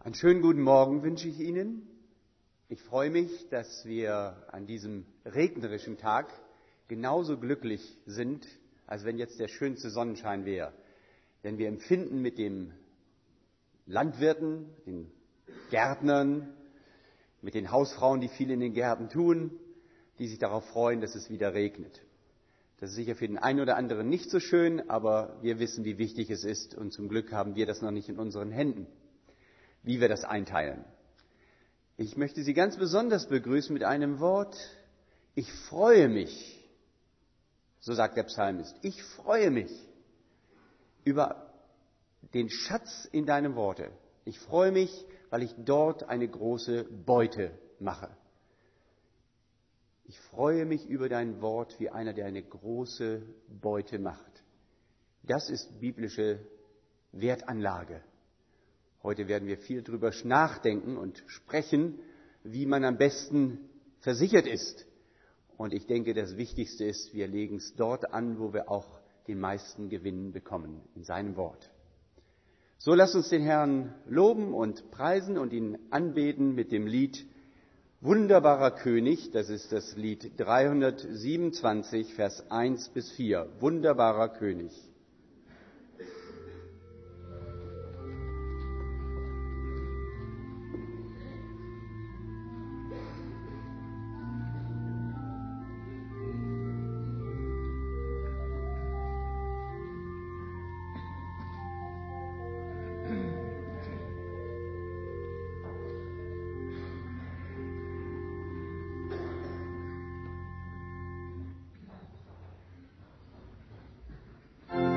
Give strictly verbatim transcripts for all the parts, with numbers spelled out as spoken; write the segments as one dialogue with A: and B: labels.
A: Einen schönen guten Morgen wünsche ich Ihnen. Ich freue mich, dass wir an diesem regnerischen Tag genauso glücklich sind, als wenn jetzt der schönste Sonnenschein wäre. Denn wir empfinden mit den Landwirten, den Gärtnern, mit den Hausfrauen, die viel in den Gärten tun, die sich darauf freuen, dass es wieder regnet. Das ist sicher für den einen oder anderen nicht so schön, aber wir wissen, wie wichtig es ist, und zum Glück haben wir das noch nicht in unseren Händen, wie wir das einteilen. Ich möchte Sie ganz besonders begrüßen mit einem Wort: Ich freue mich, so sagt der Psalmist. Ich freue mich über den Schatz in deinem Worte. Ich freue mich, weil ich dort eine große Beute mache. Ich freue mich über dein Wort wie einer, der eine große Beute macht. Das ist biblische Wertanlage. Heute werden wir viel darüber nachdenken und sprechen, wie man am besten versichert ist. Und ich denke, das Wichtigste ist, wir legen es dort an, wo wir auch den meisten Gewinn bekommen, in seinem Wort. So lasst uns den Herrn loben und preisen und ihn anbeten mit dem Lied Wunderbarer König. Das ist das Lied dreihundertsiebenundzwanzig, Vers eins bis vier. Wunderbarer König.
B: Thank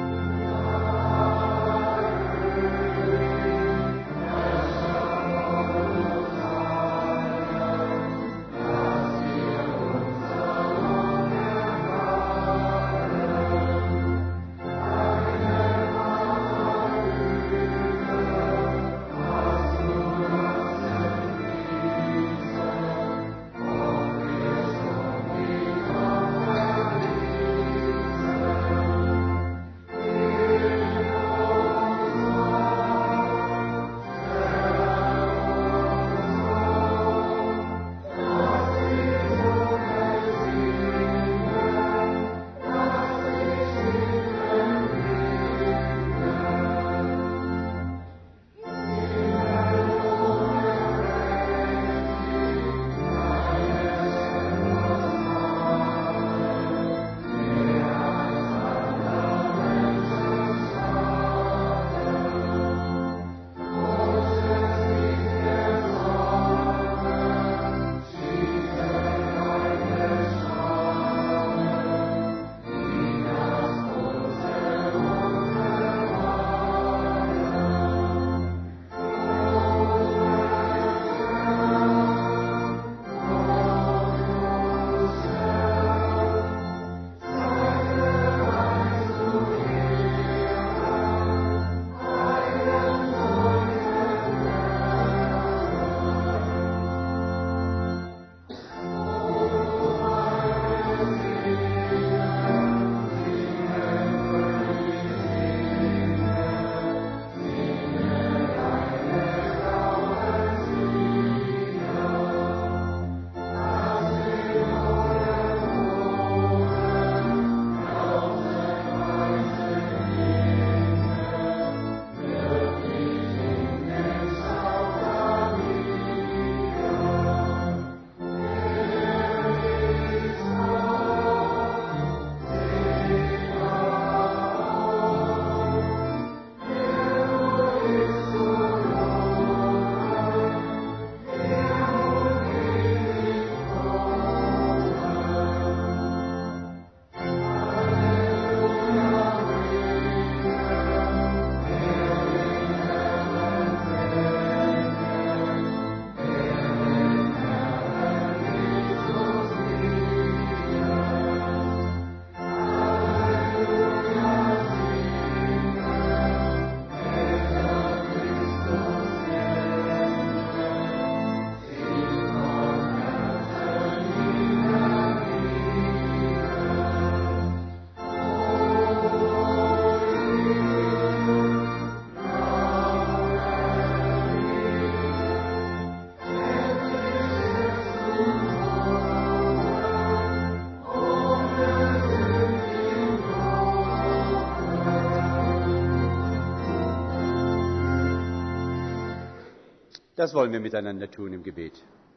A: Das wollen wir miteinander tun im Gebet.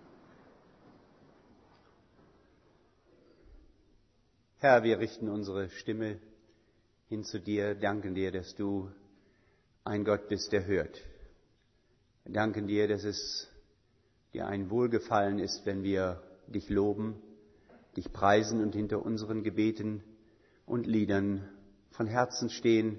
A: Herr, wir richten unsere Stimme hin zu dir, danken dir, dass du ein Gott bist, der hört. Wir danken dir, dass es dir ein Wohlgefallen ist, wenn wir dich loben, dich preisen und hinter unseren Gebeten und Liedern von Herzen stehen,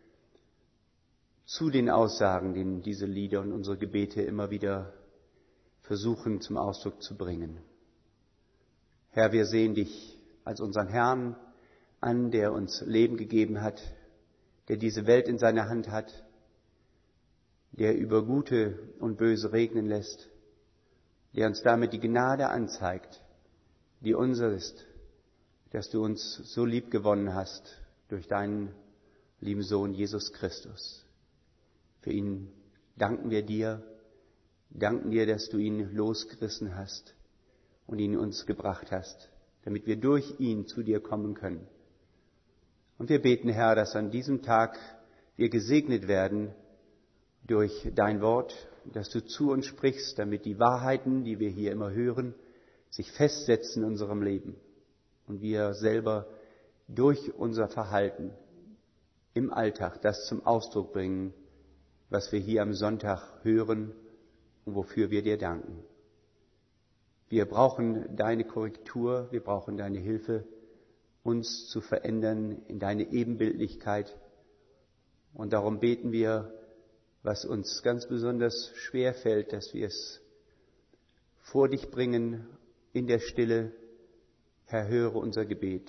A: zu den Aussagen, die diese Lieder und unsere Gebete immer wieder versuchen zum Ausdruck zu bringen. Herr, wir sehen dich als unseren Herrn an, der uns Leben gegeben hat, der diese Welt in seiner Hand hat, der über Gute und Böse regnen lässt, der uns damit die Gnade anzeigt, die unser ist, dass du uns so lieb gewonnen hast durch deinen lieben Sohn Jesus Christus. Für ihn danken wir dir, danken dir, dass du ihn losgerissen hast und ihn uns gebracht hast, damit wir durch ihn zu dir kommen können. Und wir beten, Herr, dass an diesem Tag wir gesegnet werden durch dein Wort, dass du zu uns sprichst, damit die Wahrheiten, die wir hier immer hören, sich festsetzen in unserem Leben und wir selber durch unser Verhalten im Alltag das zum Ausdruck bringen, was wir hier am Sonntag hören und wofür wir dir danken. Wir brauchen deine Korrektur, wir brauchen deine Hilfe, uns zu verändern in deine Ebenbildlichkeit. Und darum beten wir, was uns ganz besonders schwer fällt, dass wir es vor dich bringen in der Stille. Herr, höre unser Gebet.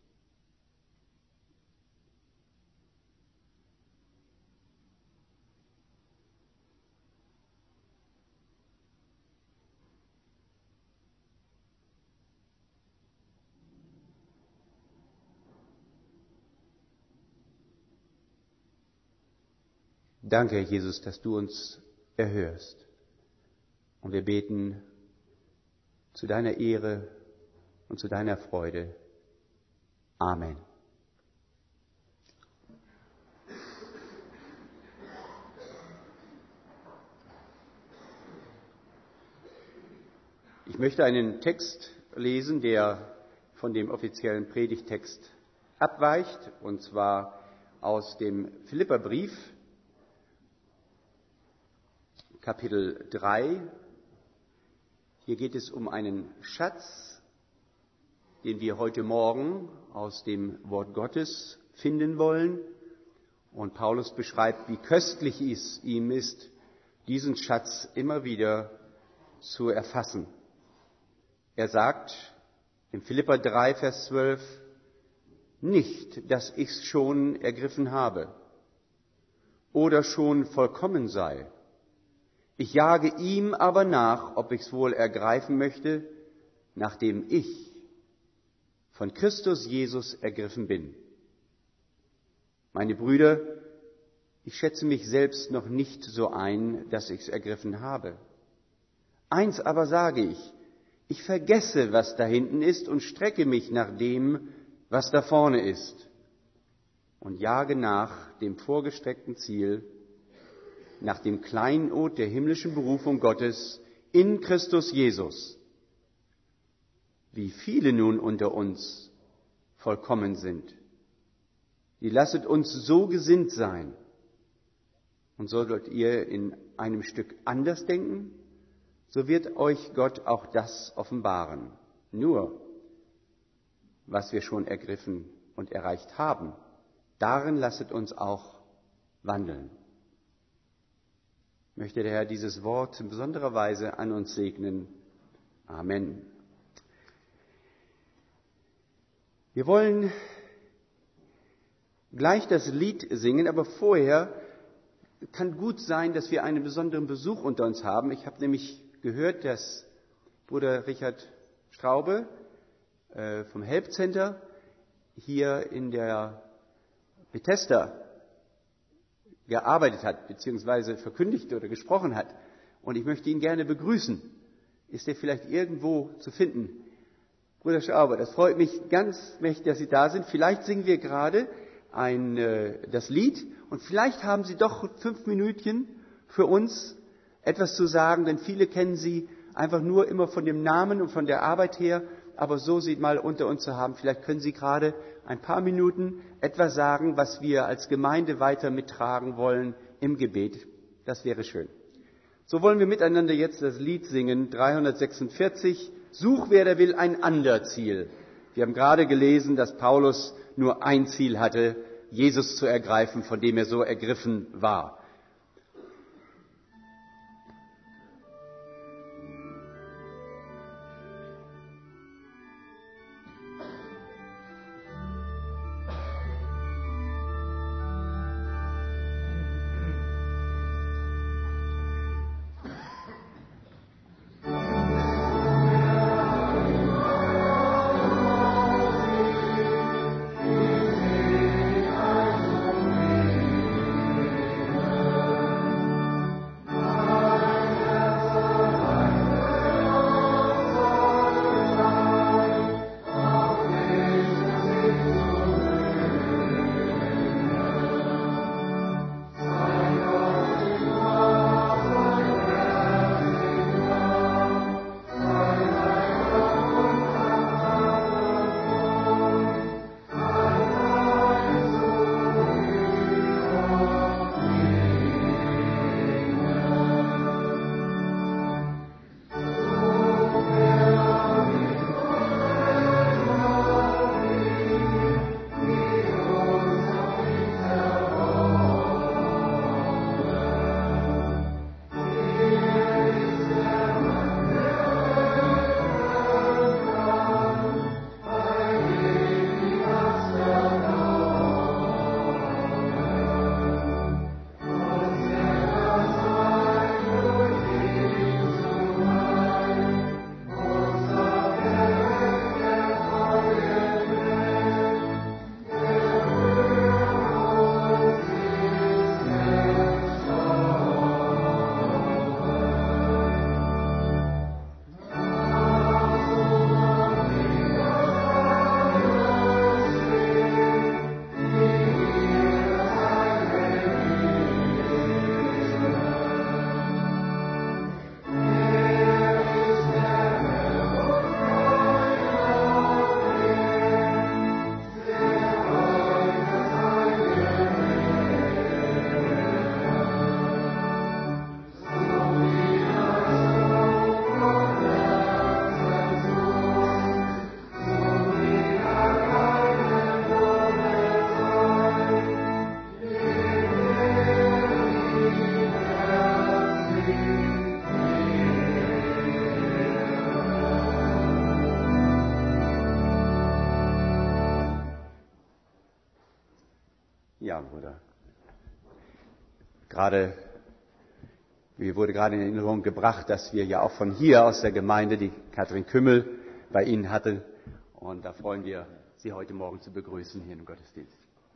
A: Danke, Herr Jesus, dass du uns erhörst. Und wir beten zu deiner Ehre und zu deiner Freude. Amen. Ich möchte einen Text lesen, der von dem offiziellen Predigttext abweicht, und zwar aus dem Philipperbrief, Kapitel drei. Hier geht es um einen Schatz, den wir heute Morgen aus dem Wort Gottes finden wollen. Und Paulus beschreibt, wie köstlich es ihm ist, diesen Schatz immer wieder zu erfassen. Er sagt in Philipper drei, Vers zwölf, nicht, dass ich's schon ergriffen habe oder schon vollkommen sei. Ich jage ihm aber nach, ob ich's wohl ergreifen möchte, nachdem ich von Christus Jesus ergriffen bin. Meine Brüder, ich schätze mich selbst noch nicht so ein, dass ich's ergriffen habe. Eins aber sage ich, ich vergesse, was da hinten ist und strecke mich nach dem, was da vorne ist und jage nach dem vorgestreckten Ziel, nach dem Kleinod der himmlischen Berufung Gottes in Christus Jesus. Wie viele nun unter uns vollkommen sind. Die lasset uns so gesinnt sein. Und solltet ihr in einem Stück anders denken, so wird euch Gott auch das offenbaren. Nur, was wir schon ergriffen und erreicht haben, darin lasset uns auch wandeln. Möchte der Herr dieses Wort in besonderer Weise an uns segnen. Amen. Wir wollen gleich das Lied singen, aber vorher kann gut sein, dass wir einen besonderen Besuch unter uns haben. Ich habe nämlich gehört, dass Bruder Richard Straube äh, vom Help Center hier in der Bethesda gearbeitet hat, beziehungsweise verkündigt oder gesprochen hat. Und ich möchte ihn gerne begrüßen. Ist er vielleicht irgendwo zu finden? Bruder Schauber, das freut mich ganz mächtig, dass Sie da sind. Vielleicht singen wir gerade ein, äh, das Lied und vielleicht haben Sie doch fünf Minütchen für uns etwas zu sagen, denn viele kennen Sie einfach nur immer von dem Namen und von der Arbeit her, aber so Sie mal unter uns zu haben, vielleicht können Sie gerade ein paar Minuten etwas sagen, was wir als Gemeinde weiter mittragen wollen im Gebet. Das wäre schön. So wollen wir miteinander jetzt das Lied singen, dreihundertsechsundvierzig, Such, wer da will, ein ander Ziel. Wir haben gerade gelesen, dass Paulus nur ein Ziel hatte, Jesus zu ergreifen, von dem er so ergriffen war. Ja, Bruder. Gerade, mir wurde gerade in Erinnerung gebracht, dass wir ja auch von hier aus der Gemeinde die Katrin Kümmel bei Ihnen hatten. Und da freuen wir, Sie heute Morgen zu begrüßen hier im Gottesdienst.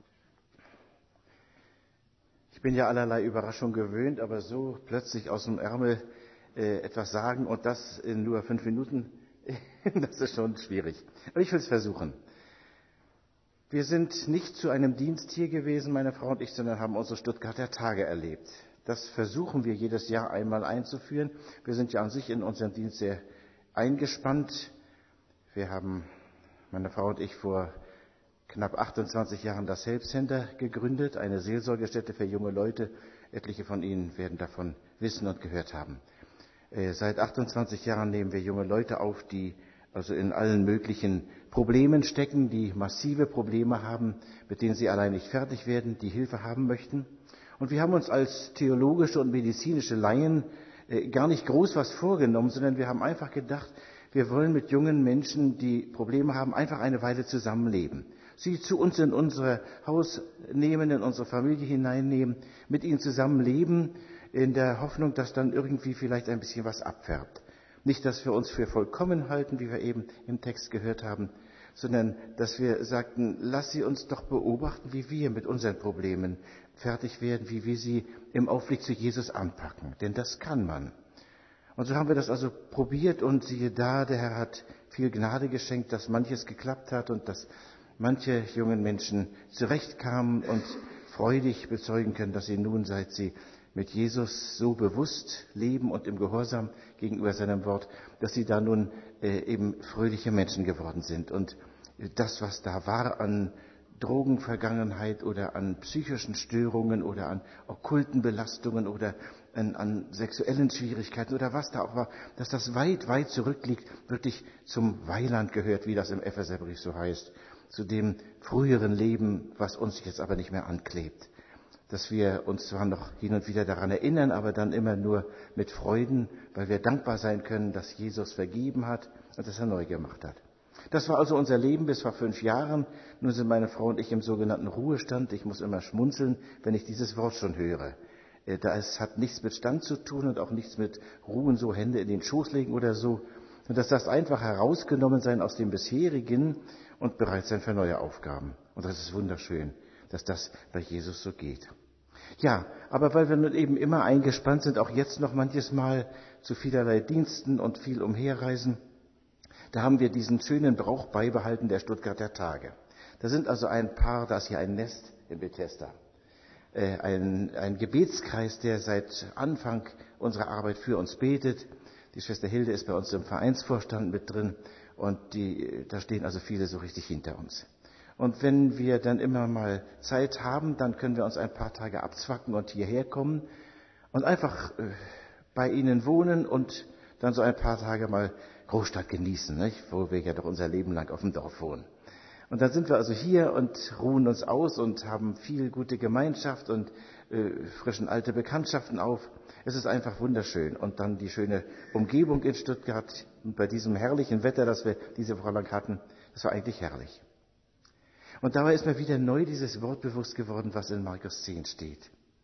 B: Ich bin ja allerlei Überraschung gewöhnt, aber so plötzlich aus dem Ärmel äh, etwas sagen und das in nur fünf Minuten, das ist schon schwierig. Aber ich will es versuchen. Wir sind nicht zu einem Dienst hier gewesen, meine Frau und ich, sondern haben unsere Stuttgarter Tage erlebt. Das versuchen wir jedes Jahr einmal einzuführen. Wir sind ja an sich in unserem Dienst sehr eingespannt. Wir haben, meine Frau und ich, vor knapp achtundzwanzig Jahren das Help Center gegründet, eine Seelsorgestätte für junge Leute. Etliche von Ihnen werden davon wissen und gehört haben. Äh, seit achtundzwanzig Jahren nehmen wir junge Leute auf, die also in allen möglichen Problemen stecken, die massive Probleme haben, mit denen sie allein nicht fertig werden, die Hilfe haben möchten. Und wir haben uns als theologische und medizinische Laien äh, gar nicht groß was vorgenommen, sondern wir haben einfach gedacht, wir wollen mit jungen Menschen, die Probleme haben, einfach eine Weile zusammenleben. Sie zu uns in unser Haus nehmen, in unsere Familie hineinnehmen, mit ihnen zusammenleben, in der Hoffnung, dass dann irgendwie vielleicht ein bisschen was abfärbt. Nicht, dass wir uns für vollkommen halten, wie wir eben im Text gehört haben, sondern dass wir sagten, lass sie uns doch beobachten, wie wir mit unseren Problemen fertig werden, wie wir sie im Aufblick zu Jesus anpacken. Denn das kann man. Und so haben wir das also probiert und siehe da, der Herr hat viel Gnade geschenkt, dass manches geklappt hat und dass manche jungen Menschen zurechtkamen und freudig bezeugen können, dass sie nun, seit sie mit Jesus so bewusst leben und im Gehorsam gegenüber seinem Wort, dass sie da nun äh, eben fröhliche Menschen geworden sind. Und das, was da war an Drogenvergangenheit oder an psychischen Störungen oder an okkulten Belastungen oder an, an sexuellen Schwierigkeiten oder was da auch war, dass das weit, weit zurückliegt, wirklich zum Weiland gehört, wie das im Epheserbrief so heißt, zu dem früheren Leben, was uns jetzt aber nicht mehr anklebt. Dass wir uns zwar noch hin und wieder daran erinnern, aber dann immer nur mit Freuden, weil wir dankbar sein können, dass Jesus vergeben hat und dass er neu gemacht hat. Das war also unser Leben bis vor fünf Jahren. Nun sind meine Frau und ich im sogenannten Ruhestand. Ich muss immer schmunzeln, wenn ich dieses Wort schon höre. Das hat nichts mit Stand zu tun und auch nichts mit Ruhen, so Hände in den Schoß legen oder so. Und dass das einfach herausgenommen sein aus dem bisherigen und bereit sein für neue Aufgaben. Und das ist wunderschön, dass das bei Jesus so geht. Ja, aber weil wir nun eben immer eingespannt sind, auch jetzt noch manches Mal zu vielerlei Diensten und viel umherreisen, da haben wir diesen schönen Brauch beibehalten der Stuttgarter Tage. Da sind also ein Paar, da ist hier ein Nest in Bethesda, äh, ein, ein Gebetskreis, der seit Anfang unserer Arbeit für uns betet. Die Schwester Hilde ist bei uns im Vereinsvorstand mit drin und die, da stehen also viele so richtig hinter uns. Und wenn wir dann immer mal Zeit haben, dann können wir uns ein paar Tage abzwacken und hierher kommen und einfach äh, bei ihnen wohnen und dann so ein paar Tage mal Großstadt genießen, nicht? Wo wir ja doch unser Leben lang auf dem Dorf wohnen. Und dann sind wir also hier und ruhen uns aus und haben viel gute Gemeinschaft und äh, frischen alte Bekanntschaften auf. Es ist einfach wunderschön. Und dann die schöne Umgebung in Stuttgart und bei diesem herrlichen Wetter, das wir diese Woche lang hatten, das war eigentlich herrlich. Und dabei ist mir wieder neu dieses Wort bewusst geworden, was in Markus zehn steht.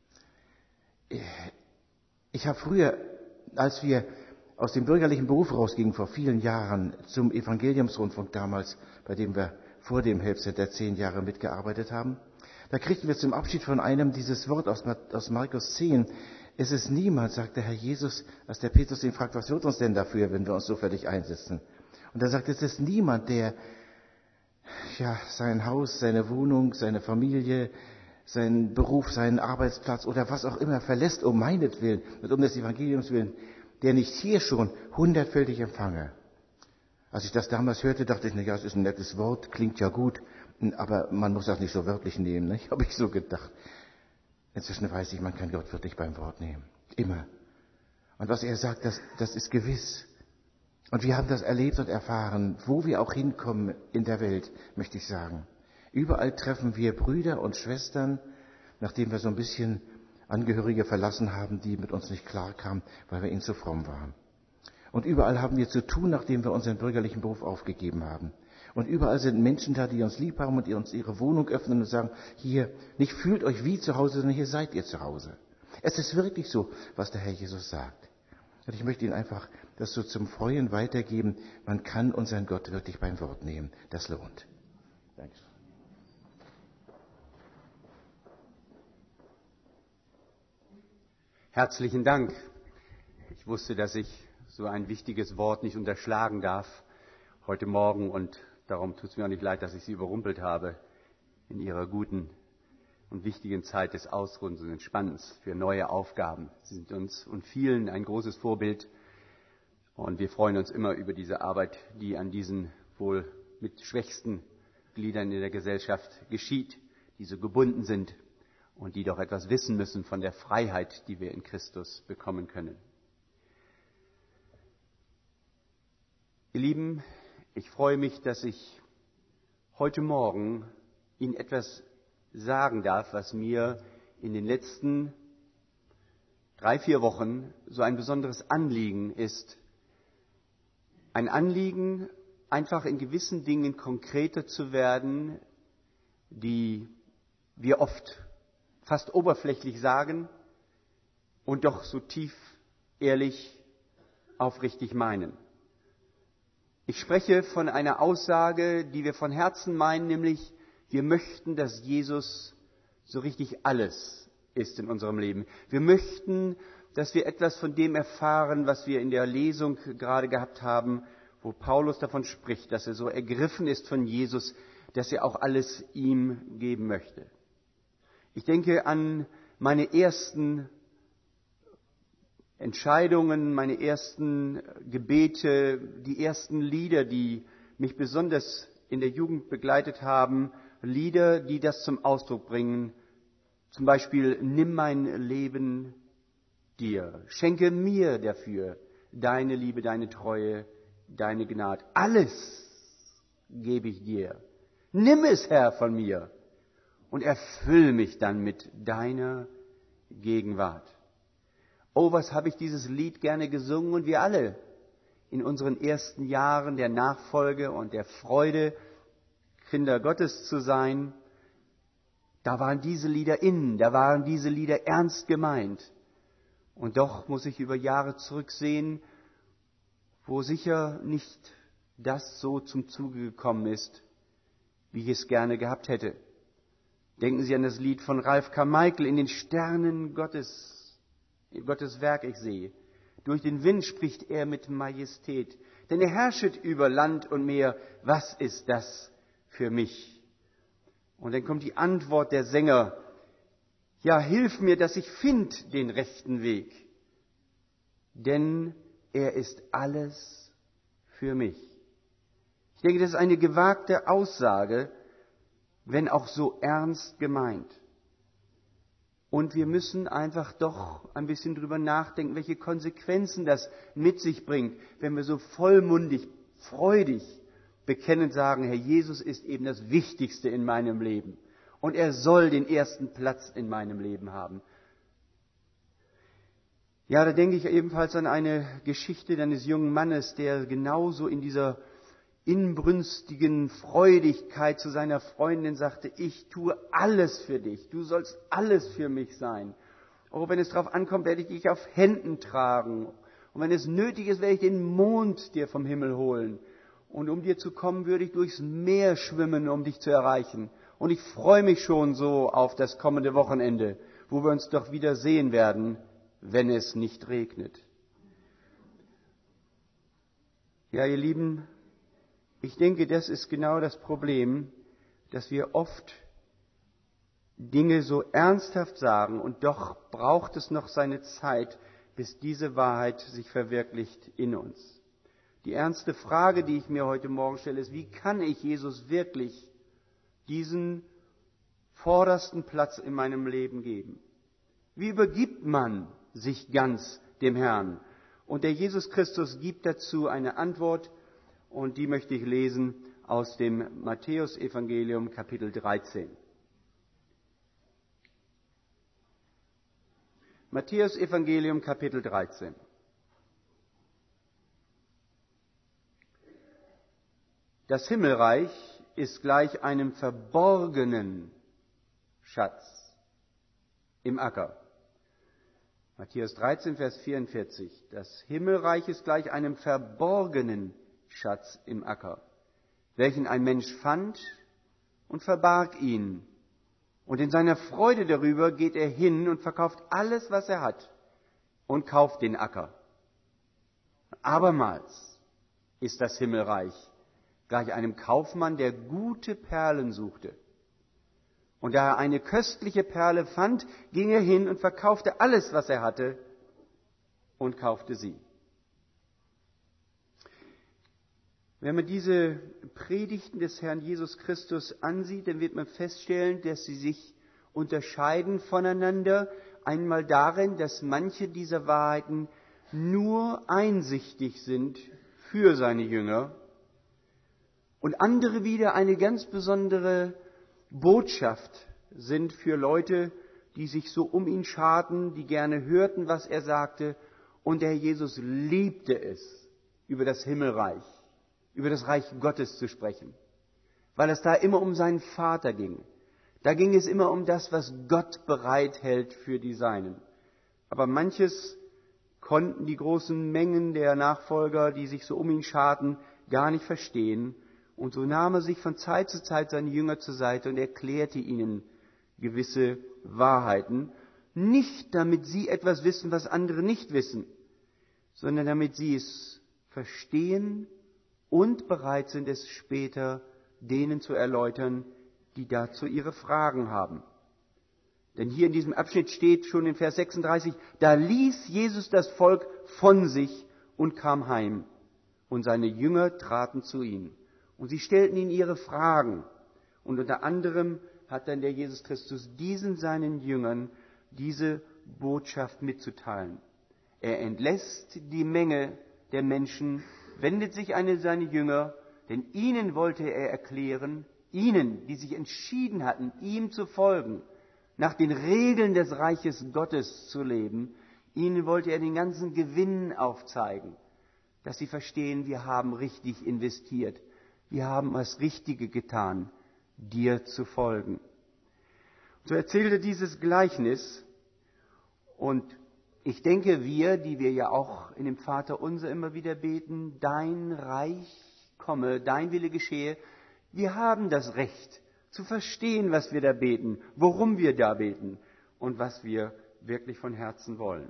B: Ich habe früher, als wir aus dem bürgerlichen Beruf rausgingen, vor vielen Jahren zum Evangeliumsrundfunk damals, bei dem wir vor dem Helpcenter zehn Jahre mitgearbeitet haben, da kriegten wir zum Abschied von einem dieses Wort aus, aus Markus zehn. Es ist niemand, sagt der Herr Jesus, als der Petrus ihn fragt, was wird uns denn dafür, wenn wir uns so völlig einsetzen? Und er sagt, es ist niemand, der ja, sein Haus, seine Wohnung, seine Familie, seinen Beruf, seinen Arbeitsplatz oder was auch immer verlässt um meinetwillen und um des Evangeliums willen, der nicht hier schon hundertfältig empfange. Als ich das damals hörte, dachte ich, na ja, es ist ein nettes Wort, klingt ja gut, aber man muss das nicht so wörtlich nehmen, nicht? Habe ich so gedacht. Inzwischen weiß ich, man kann Gott wirklich beim Wort nehmen. Immer. Und was er sagt, das, das ist gewiss. Und wir haben das erlebt und erfahren, wo wir auch hinkommen in der Welt, möchte ich sagen. Überall treffen wir Brüder und Schwestern, nachdem wir so ein bisschen Angehörige verlassen haben, die mit uns nicht klarkamen, weil wir ihnen zu fromm waren. Und überall haben wir zu tun, nachdem wir unseren bürgerlichen Beruf aufgegeben haben. Und überall sind Menschen da, die uns lieb haben und die uns ihre Wohnung öffnen und sagen, hier, nicht fühlt euch wie zu Hause, sondern hier seid ihr zu Hause. Es ist wirklich so, was der Herr Jesus sagt. Und ich möchte Ihnen einfach das so zum Freuen weitergeben. Man kann unseren Gott wirklich beim Wort nehmen. Das lohnt. Danke.
A: Herzlichen Dank. Ich wusste, dass ich so ein wichtiges Wort nicht unterschlagen darf heute Morgen und darum tut es mir auch nicht leid, dass ich Sie überrumpelt habe in Ihrer guten und wichtigen Zeit des Ausruhens und Entspannens für neue Aufgaben. Sie sind uns und vielen ein großes Vorbild und wir freuen uns immer über diese Arbeit, die an diesen wohl mit schwächsten Gliedern in der Gesellschaft geschieht, die so gebunden sind und die doch etwas wissen müssen von der Freiheit, die wir in Christus bekommen können. Ihr Lieben, ich freue mich, dass ich heute Morgen Ihnen etwas sagen darf, was mir in den letzten drei, vier Wochen so ein besonderes Anliegen ist. Ein Anliegen, einfach in gewissen Dingen konkreter zu werden, die wir oft fast oberflächlich sagen und doch so tief, ehrlich, aufrichtig meinen. Ich spreche von einer Aussage, die wir von Herzen meinen, nämlich wir möchten, dass Jesus so richtig alles ist in unserem Leben. Wir möchten, dass wir etwas von dem erfahren, was wir in der Lesung gerade gehabt haben, wo Paulus davon spricht, dass er so ergriffen ist von Jesus, dass er auch alles ihm geben möchte. Ich denke an meine ersten Entscheidungen, meine ersten Gebete, die ersten Lieder, die mich besonders in der Jugend begleitet haben, Lieder, die das zum Ausdruck bringen. Zum Beispiel, nimm mein Leben dir, schenke mir dafür deine Liebe, deine Treue, deine Gnade. Alles gebe ich dir. Nimm es, Herr, von mir und erfüll mich dann mit deiner Gegenwart. Oh, was habe ich dieses Lied gerne gesungen und wir alle in unseren ersten Jahren der Nachfolge und der Freude, Kinder Gottes zu sein. Da waren diese Lieder in, da waren diese Lieder ernst gemeint. Und doch muss ich über Jahre zurücksehen, wo sicher nicht das so zum Zuge gekommen ist, wie ich es gerne gehabt hätte. Denken Sie an das Lied von Ralph Carmichael, in den Sternen Gottes, Gottes Werk ich sehe. Durch den Wind spricht er mit Majestät, denn er herrschet über Land und Meer. Was ist das für mich? Und dann kommt die Antwort der Sänger, ja, hilf mir, dass ich find den rechten Weg, denn er ist alles für mich. Ich denke, das ist eine gewagte Aussage, wenn auch so ernst gemeint. Und wir müssen einfach doch ein bisschen drüber nachdenken, welche Konsequenzen das mit sich bringt, wenn wir so vollmundig, freudig bekennend sagen, Herr Jesus ist eben das Wichtigste in meinem Leben. Und er soll den ersten Platz in meinem Leben haben. Ja, da denke ich ebenfalls an eine Geschichte eines jungen Mannes, der genauso in dieser inbrünstigen Freudigkeit zu seiner Freundin sagte, ich tue alles für dich, du sollst alles für mich sein. Oh, wenn es darauf ankommt, werde ich dich auf Händen tragen. Und wenn es nötig ist, werde ich den Mond dir vom Himmel holen. Und um dir zu kommen, würde ich durchs Meer schwimmen, um dich zu erreichen. Und ich freue mich schon so auf das kommende Wochenende, wo wir uns doch wieder sehen werden, wenn es nicht regnet. Ja, ihr Lieben, ich denke, das ist genau das Problem, dass wir oft Dinge so ernsthaft sagen und doch braucht es noch seine Zeit, bis diese Wahrheit sich verwirklicht in uns. Die ernste Frage, die ich mir heute Morgen stelle, ist, wie kann ich Jesus wirklich diesen vordersten Platz in meinem Leben geben? Wie übergibt man sich ganz dem Herrn? Und der Jesus Christus gibt dazu eine Antwort, und die möchte ich lesen aus dem Matthäus-Evangelium, Kapitel dreizehn. Matthäus-Evangelium, Kapitel dreizehn. Das Himmelreich ist gleich einem verborgenen Schatz im Acker. Matthäus dreizehn, Vers vierundvierzig. Das Himmelreich ist gleich einem verborgenen Schatz im Acker, welchen ein Mensch fand und verbarg ihn. Und in seiner Freude darüber geht er hin und verkauft alles, was er hat, und kauft den Acker. Abermals ist das Himmelreich gleich einem Kaufmann, der gute Perlen suchte. Und da er eine köstliche Perle fand, ging er hin und verkaufte alles, was er hatte, und kaufte sie. Wenn man diese Predigten des Herrn Jesus Christus ansieht, dann wird man feststellen, dass sie sich unterscheiden voneinander. Einmal darin, dass manche dieser Wahrheiten nur einsichtig sind für seine Jünger und andere wieder eine ganz besondere Botschaft sind für Leute, die sich so um ihn scharten, die gerne hörten, was er sagte. Und der Herr Jesus liebte es, über das Himmelreich, über das Reich Gottes zu sprechen, weil es da immer um seinen Vater ging. Da ging es immer um das, was Gott bereithält für die Seinen. Aber manches konnten die großen Mengen der Nachfolger, die sich so um ihn scharten, gar nicht verstehen. Und so nahm er sich von Zeit zu Zeit seine Jünger zur Seite und erklärte ihnen gewisse Wahrheiten. Nicht damit sie etwas wissen, was andere nicht wissen, sondern damit sie es verstehen und bereit sind, es später denen zu erläutern, die dazu ihre Fragen haben. Denn hier in diesem Abschnitt steht schon in Vers sechsunddreißig, da ließ Jesus das Volk von sich und kam heim. Und seine Jünger traten zu ihm. Und sie stellten ihm ihre Fragen. Und unter anderem hat dann der Jesus Christus diesen seinen Jüngern diese Botschaft mitzuteilen. Er entlässt die Menge der Menschen, wendet sich an seine Jünger, denn ihnen wollte er erklären, ihnen, die sich entschieden hatten, ihm zu folgen, nach den Regeln des Reiches Gottes zu leben, ihnen wollte er den ganzen Gewinn aufzeigen, dass sie verstehen, wir haben richtig investiert, wir haben das Richtige getan, dir zu folgen. So erzählte dieses Gleichnis, und ich denke, wir, die wir ja auch in dem Vaterunser immer wieder beten, dein Reich komme, dein Wille geschehe, wir haben das Recht zu verstehen, was wir da beten, worum wir da beten und was wir wirklich von Herzen wollen.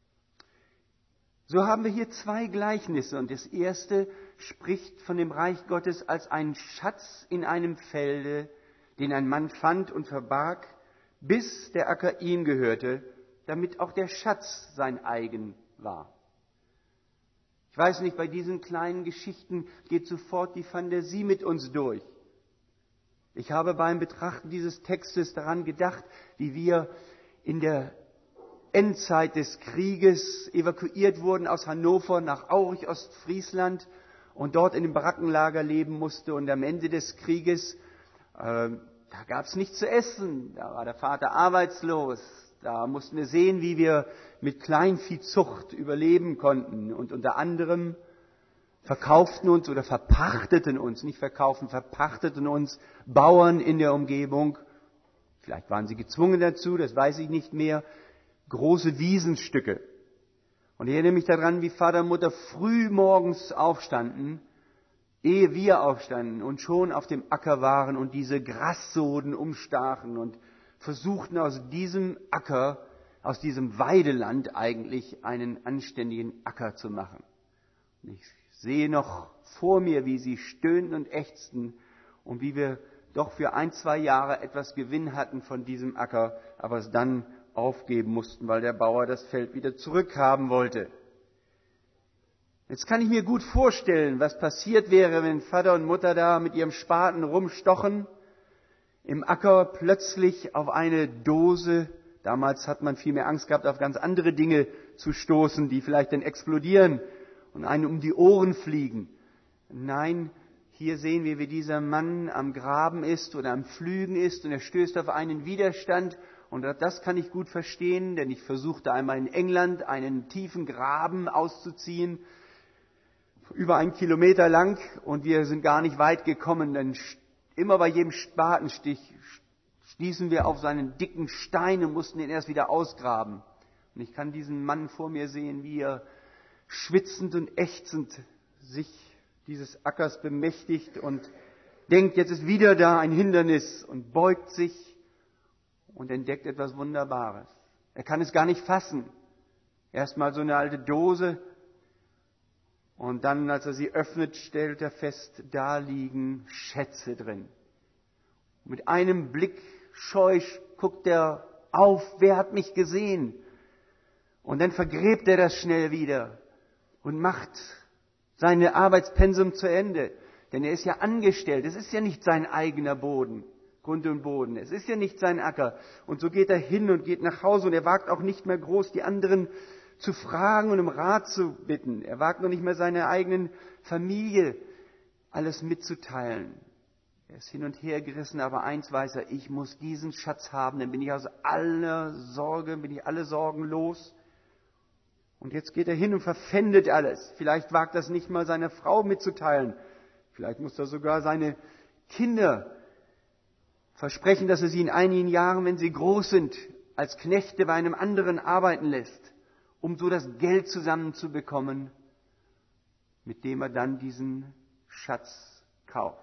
A: So haben wir hier zwei Gleichnisse, und das erste spricht von dem Reich Gottes als einen Schatz in einem Felde, den ein Mann fand und verbarg, bis der Acker ihm gehörte, damit auch der Schatz sein eigen war. Ich weiß nicht, bei diesen kleinen Geschichten geht sofort die Fantasie mit uns durch. Ich habe beim Betrachten dieses Textes daran gedacht, wie wir in der Endzeit des Krieges evakuiert wurden aus Hannover nach Aurich, Ostfriesland, und dort in dem Barackenlager leben musste. Und am Ende des Krieges, äh, da gab es nichts zu essen, da war der Vater arbeitslos. Da mussten wir sehen, wie wir mit Kleinviehzucht überleben konnten. Und unter anderem verkauften uns oder verpachteten uns, nicht verkaufen, verpachteten uns Bauern in der Umgebung. Vielleicht waren sie gezwungen dazu, das weiß ich nicht mehr. Große Wiesenstücke. Und ich erinnere mich daran, wie Vater und Mutter früh morgens aufstanden, ehe wir aufstanden und schon auf dem Acker waren und diese Grassoden umstachen und versuchten aus diesem Acker, aus diesem Weideland eigentlich einen anständigen Acker zu machen. Und ich sehe noch vor mir, wie sie stöhnten und ächzten und wie wir doch für ein, zwei Jahre etwas Gewinn hatten von diesem Acker, aber es dann aufgeben mussten, weil der Bauer das Feld wieder zurückhaben wollte. Jetzt kann ich mir gut vorstellen, was passiert wäre, wenn Vater und Mutter da mit ihrem Spaten rumstochen, im Acker plötzlich auf eine Dose, damals hat man viel mehr Angst gehabt, auf ganz andere Dinge zu stoßen, die vielleicht dann explodieren und einen um die Ohren fliegen. Nein, hier sehen wir, wie dieser Mann am Graben ist oder am Pflügen ist, und er stößt auf einen Widerstand. Und das kann ich gut verstehen, denn ich versuchte einmal in England einen tiefen Graben auszuziehen, über einen Kilometer lang, und wir sind gar nicht weit gekommen, denn immer bei jedem Spatenstich stießen wir auf seinen dicken Stein und mussten ihn erst wieder ausgraben. Und ich kann diesen Mann vor mir sehen, wie er schwitzend und ächzend sich dieses Ackers bemächtigt und denkt, jetzt ist wieder da ein Hindernis, und beugt sich und entdeckt etwas Wunderbares. Er kann es gar nicht fassen. Erstmal so eine alte Dose, und dann, als er sie öffnet, stellt er fest, da liegen Schätze drin. Mit einem Blick scheu guckt er auf, wer hat mich gesehen? Und dann vergräbt er das schnell wieder und macht seine Arbeitspensum zu Ende. Denn er ist ja angestellt, es ist ja nicht sein eigener Boden. Grund und Boden. Es ist ja nicht sein Acker. Und so geht er hin und geht nach Hause, und er wagt auch nicht mehr groß, die anderen zu fragen und um Rat zu bitten. Er wagt noch nicht mehr seiner eigenen Familie alles mitzuteilen. Er ist hin und her gerissen, aber eins weiß er, ich muss diesen Schatz haben, dann bin ich aus aller Sorge, bin ich alle Sorgen los. Und jetzt geht er hin und verpfändet alles. Vielleicht wagt er es nicht mal seiner Frau mitzuteilen. Vielleicht muss er sogar seine Kinder versprechen, dass er sie in einigen Jahren, wenn sie groß sind, als Knechte bei einem anderen arbeiten lässt, um so das Geld zusammenzubekommen, mit dem er dann diesen Schatz kauft.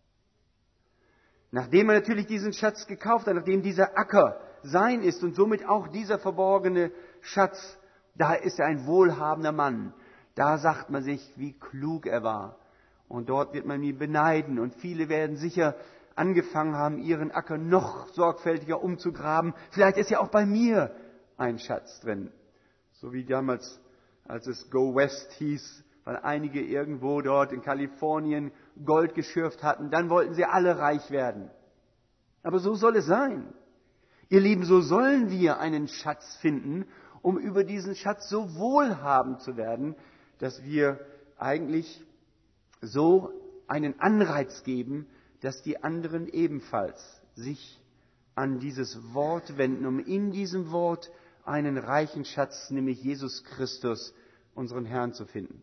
A: Nachdem er natürlich diesen Schatz gekauft hat, nachdem dieser Acker sein ist und somit auch dieser verborgene Schatz, da ist er ein wohlhabender Mann. Da sagt man sich, wie klug er war. Und dort wird man ihn beneiden. Und viele werden sicher angefangen haben, ihren Acker noch sorgfältiger umzugraben. Vielleicht ist ja auch bei mir ein Schatz drin. So wie damals, als es Go West hieß, weil einige irgendwo dort in Kalifornien Gold geschürft hatten, dann wollten sie alle reich werden. Aber so soll es sein. Ihr Lieben, so sollen wir einen Schatz finden, um über diesen Schatz so wohlhabend zu werden, dass wir eigentlich so einen Anreiz geben, dass die anderen ebenfalls sich an dieses Wort wenden, um in diesem Wort einen reichen Schatz, nämlich Jesus Christus, unseren Herrn, zu finden.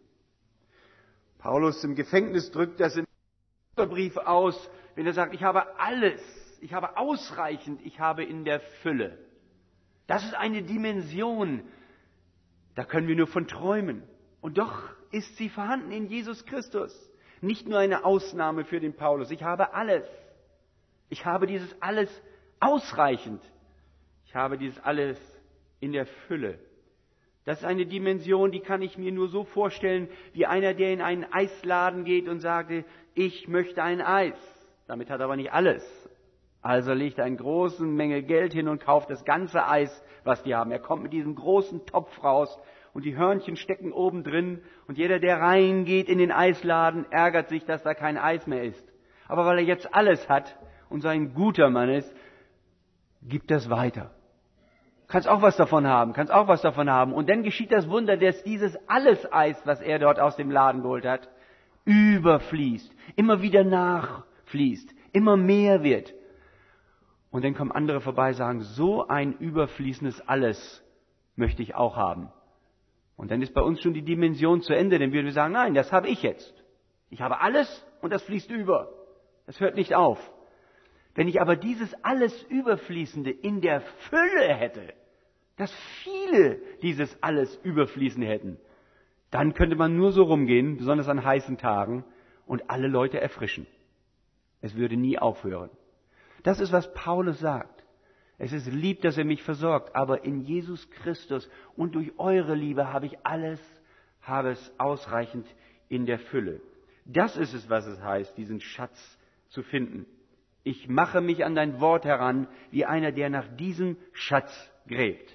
A: Paulus im Gefängnis drückt das im Brief aus, wenn er sagt, ich habe alles, ich habe ausreichend, ich habe in der Fülle. Das ist eine Dimension, da können wir nur von träumen. Und doch ist sie vorhanden in Jesus Christus. Nicht nur eine Ausnahme für den Paulus. Ich habe alles. Ich habe dieses alles ausreichend. Ich habe dieses alles in der Fülle. Das ist eine Dimension, die kann ich mir nur so vorstellen, wie einer, der in einen Eisladen geht und sagte, ich möchte ein Eis. Damit hat er aber nicht alles. Also legt er eine große Menge Geld hin und kauft das ganze Eis, was die haben. Er kommt mit diesem großen Topf raus und die Hörnchen stecken oben drin und jeder, der reingeht in den Eisladen, ärgert sich, dass da kein Eis mehr ist. Aber weil er jetzt alles hat und so ein guter Mann ist, gibt das weiter. Kannst auch was davon haben, kannst auch was davon haben. Und dann geschieht das Wunder, dass dieses alles Eis, was er dort aus dem Laden geholt hat, überfließt, immer wieder nachfließt, immer mehr wird. Und dann kommen andere vorbei und sagen, so ein überfließendes Alles möchte ich auch haben. Und dann ist bei uns schon die Dimension zu Ende, denn wir sagen, nein, das habe ich jetzt. Ich habe alles und das fließt über. Das hört nicht auf. Wenn ich aber dieses alles Überfließende in der Fülle hätte, dass viele dieses alles Überfließende hätten, dann könnte man nur so rumgehen, besonders an heißen Tagen, und alle Leute erfrischen. Es würde nie aufhören. Das ist, was Paulus sagt. Es ist lieb, dass er mich versorgt, aber in Jesus Christus und durch eure Liebe habe ich alles, habe es ausreichend in der Fülle. Das ist es, was es heißt, diesen Schatz zu finden. Ich mache mich an dein Wort heran, wie einer, der nach diesem Schatz gräbt.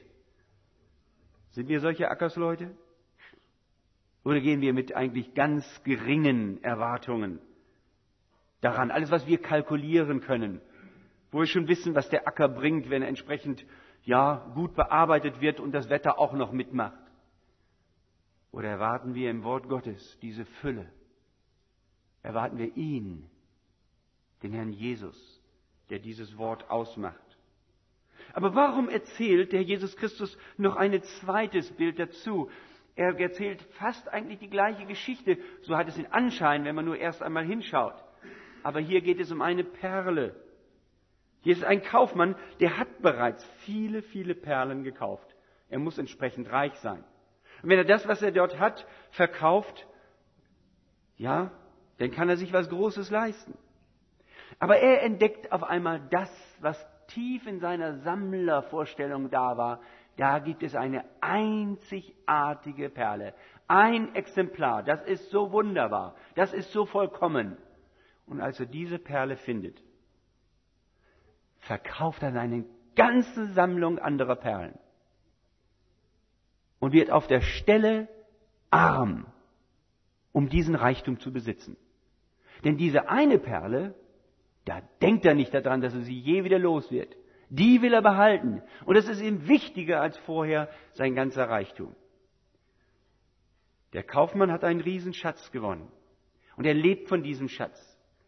A: Sind wir solche Ackersleute? Oder gehen wir mit eigentlich ganz geringen Erwartungen daran? Alles, was wir kalkulieren können, wo wir schon wissen, was der Acker bringt, wenn er entsprechend ja, gut bearbeitet wird und das Wetter auch noch mitmacht. Oder erwarten wir im Wort Gottes diese Fülle? Erwarten wir ihn, den Herrn Jesus, der dieses Wort ausmacht? Aber warum erzählt der Jesus Christus noch ein zweites Bild dazu? Er erzählt fast eigentlich die gleiche Geschichte. So hat es den Anschein, wenn man nur erst einmal hinschaut. Aber hier geht es um eine Perle. Hier ist ein Kaufmann, der hat bereits viele, viele Perlen gekauft. Er muss entsprechend reich sein. Und wenn er das, was er dort hat, verkauft, ja, dann kann er sich was Großes leisten. Aber er entdeckt auf einmal das, was tief in seiner Sammlervorstellung da war. Da gibt es eine einzigartige Perle. Ein Exemplar, das ist so wunderbar, das ist so vollkommen. Und als er diese Perle findet, verkauft er eine ganze Sammlung anderer Perlen und wird auf der Stelle arm, um diesen Reichtum zu besitzen. Denn diese eine Perle, da denkt er nicht daran, dass er sie je wieder los wird. Die will er behalten. Und das ist ihm wichtiger als vorher sein ganzer Reichtum. Der Kaufmann hat einen Riesenschatz gewonnen. Und er lebt von diesem Schatz.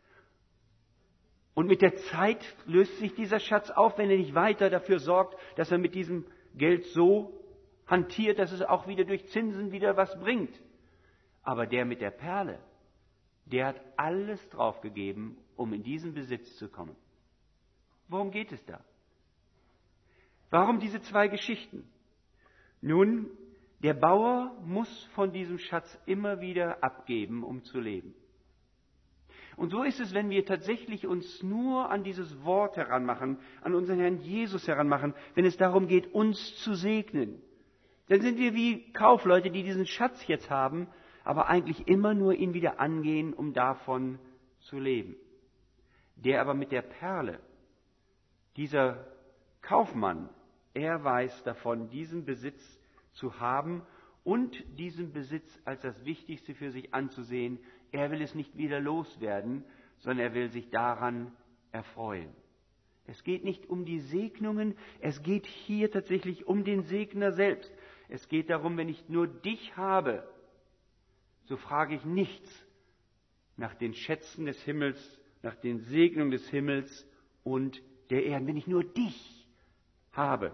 A: Und mit der Zeit löst sich dieser Schatz auf, wenn er nicht weiter dafür sorgt, dass er mit diesem Geld so hantiert, dass es auch wieder durch Zinsen wieder was bringt. Aber der mit der Perle, der hat alles draufgegeben, um in diesen Besitz zu kommen. Worum geht es da? Warum diese zwei Geschichten? Nun, der Bauer muss von diesem Schatz immer wieder abgeben, um zu leben. Und so ist es, wenn wir tatsächlich uns nur an dieses Wort heranmachen, an unseren Herrn Jesus heranmachen, wenn es darum geht, uns zu segnen. Dann sind wir wie Kaufleute, die diesen Schatz jetzt haben, aber eigentlich immer nur ihn wieder angehen, um davon zu leben.
C: Der aber mit der Perle, dieser Kaufmann, er weiß davon, diesen Besitz zu haben und diesen Besitz als das Wichtigste für sich anzusehen. Er will es nicht wieder loswerden, sondern er will sich daran erfreuen. Es geht nicht um die Segnungen, es geht hier tatsächlich um den Segner selbst. Es geht darum, wenn ich nur dich habe, so frage ich nichts nach den Schätzen des Himmels, nach den Segnungen des Himmels und der Erden, wenn ich nur dich habe.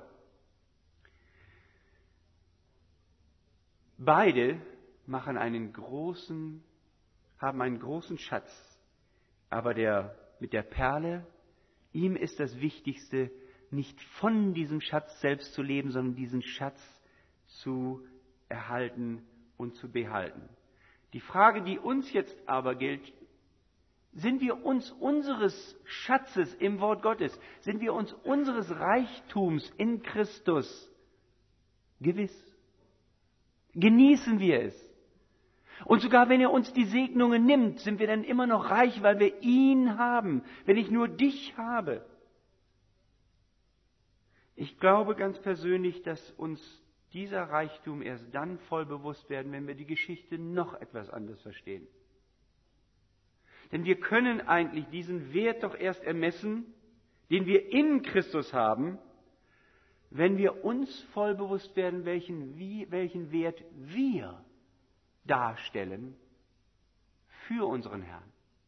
C: Beide machen einen großen, haben einen großen Schatz, aber der mit der Perle, ihm ist das Wichtigste, nicht von diesem Schatz selbst zu leben, sondern diesen Schatz zu erhalten und zu behalten. Die Frage, die uns jetzt aber gilt, sind wir uns unseres Schatzes im Wort Gottes, sind wir uns unseres Reichtums in Christus gewiss? Genießen wir es? Und sogar wenn er uns die Segnungen nimmt, sind wir dann immer noch reich, weil wir ihn haben, wenn ich nur dich habe. Ich glaube ganz persönlich, dass uns dieser Reichtum erst dann voll bewusst werden, wenn wir die Geschichte noch etwas anders verstehen. Denn wir können eigentlich diesen Wert doch erst ermessen, den wir in Christus haben, wenn wir uns voll bewusst werden, welchen, wie, welchen Wert wir darstellen für unseren Herrn.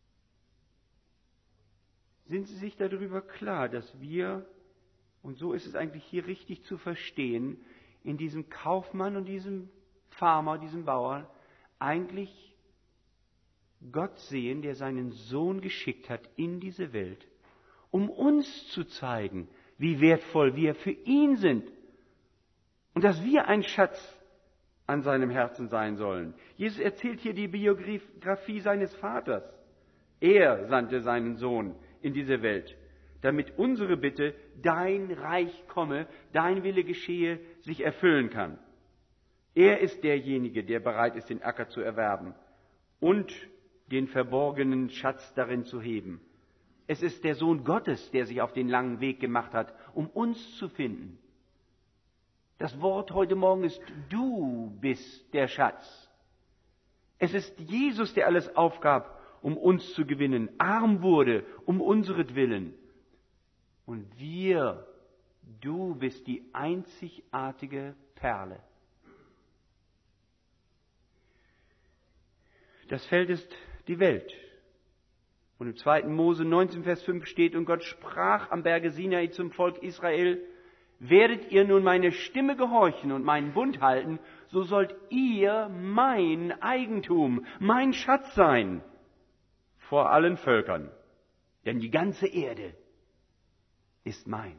C: Sind Sie sich darüber klar, dass wir, und so ist es eigentlich hier richtig zu verstehen, in diesem Kaufmann und diesem Farmer, diesem Bauern, eigentlich Gott sehen, der seinen Sohn geschickt hat in diese Welt, um uns zu zeigen, wie wertvoll wir für ihn sind und dass wir ein Schatz an seinem Herzen sein sollen. Jesus erzählt hier die Biografie seines Vaters. Er sandte seinen Sohn in diese Welt, damit unsere Bitte, dein Reich komme, dein Wille geschehe, sich erfüllen kann. Er ist derjenige, der bereit ist, den Acker zu erwerben und den verborgenen Schatz darin zu heben. Es ist der Sohn Gottes, der sich auf den langen Weg gemacht hat, um uns zu finden. Das Wort heute Morgen ist, du bist der Schatz. Es ist Jesus, der alles aufgab, um uns zu gewinnen, arm wurde, um unseretwillen. Und wir, du bist die einzigartige Perle. Das Feld ist die Welt. Und im zweiten Mose neunzehn, Vers fünf steht, und Gott sprach am Berge Sinai zum Volk Israel, werdet ihr nun meine Stimme gehorchen und meinen Bund halten, so sollt ihr mein Eigentum, mein Schatz sein vor allen Völkern. Denn die ganze Erde ist mein.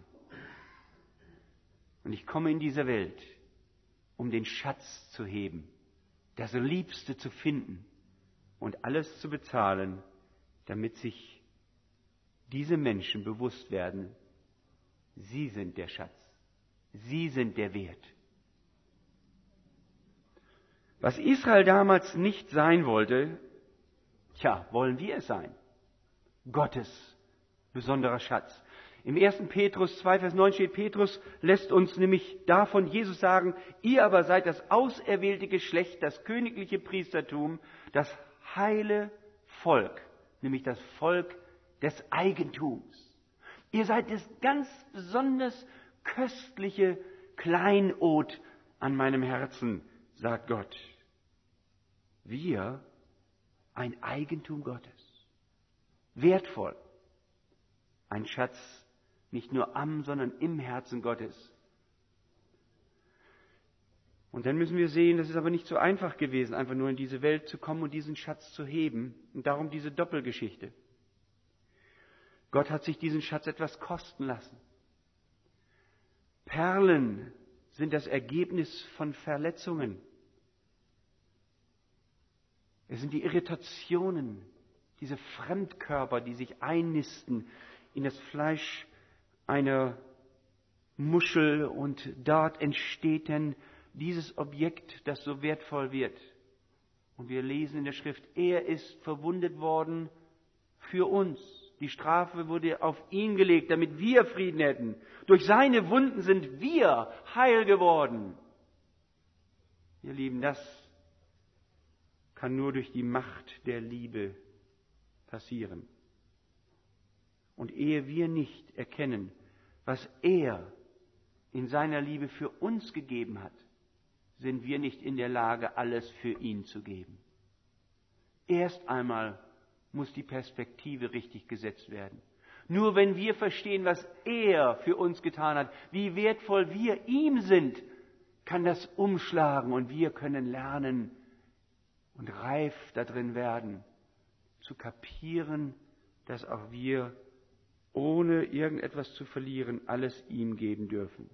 C: Und ich komme in diese Welt, um den Schatz zu heben, das Liebste zu finden und alles zu bezahlen, damit sich diese Menschen bewusst werden, sie sind der Schatz, sie sind der Wert. Was Israel damals nicht sein wollte, tja, wollen wir es sein. Gottes besonderer Schatz. Im ersten Petrus zwei, Vers neun steht, Petrus lässt uns nämlich davon Jesus sagen, ihr aber seid das auserwählte Geschlecht, das königliche Priestertum, das heile Volk, nämlich das Volk des Eigentums. Ihr seid das ganz besonders köstliche Kleinod an meinem Herzen, sagt Gott. Wir, ein Eigentum Gottes. Wertvoll. Ein Schatz nicht nur am, sondern im Herzen Gottes. Und dann müssen wir sehen, das ist aber nicht so einfach gewesen, einfach nur in diese Welt zu kommen und diesen Schatz zu heben. Und darum diese Doppelgeschichte. Gott hat sich diesen Schatz etwas kosten lassen. Perlen sind das Ergebnis von Verletzungen. Es sind die Irritationen, diese Fremdkörper, die sich einnisten in das Fleisch einer Muschel und dort entsteht dann dieses Objekt, das so wertvoll wird. Und wir lesen in der Schrift, er ist verwundet worden für uns. Die Strafe wurde auf ihn gelegt, damit wir Frieden hätten. Durch seine Wunden sind wir heil geworden. Ihr Lieben, das kann nur durch die Macht der Liebe passieren. Und ehe wir nicht erkennen, was er in seiner Liebe für uns gegeben hat, sind wir nicht in der Lage, alles für ihn zu geben. Erst einmal muss die Perspektive richtig gesetzt werden. Nur wenn wir verstehen, was er für uns getan hat, wie wertvoll wir ihm sind, kann das umschlagen und wir können lernen und reif darin werden, zu kapieren, dass auch wir, ohne irgendetwas zu verlieren, alles ihm geben dürfen.